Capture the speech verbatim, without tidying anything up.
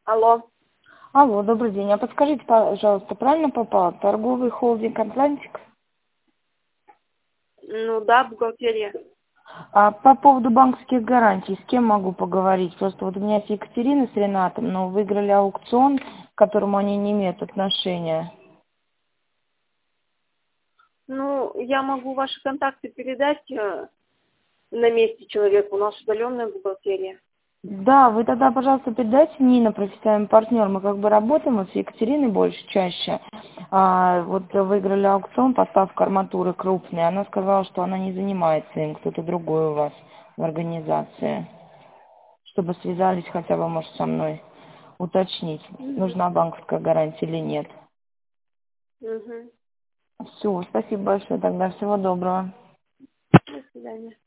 Алло. Алло, добрый день. А подскажите, пожалуйста, правильно попал? Торговый холдинг «Атлантик»? Ну да, бухгалтерия. А по поводу банковских гарантий, с кем могу поговорить? Просто вот у меня есть Екатерина с Ренатом, но выиграли аукцион, к которому они не имеют отношения. Ну, я могу ваши контакты передать э, на месте человеку. У нас удаленная бухгалтерия. Да, вы тогда, пожалуйста, передайте Нина, профессиональный партнер. Мы как бы работаем вот с Екатериной больше, чаще. А, вот выиграли аукцион, поставка арматуры крупная. Она сказала, что она не занимается им, кто-то другой у вас в организации. Чтобы связались хотя бы, может, со мной, уточнить, Угу. нужна банковская гарантия или нет. Угу. Все, спасибо большое тогда, всего доброго. До свидания.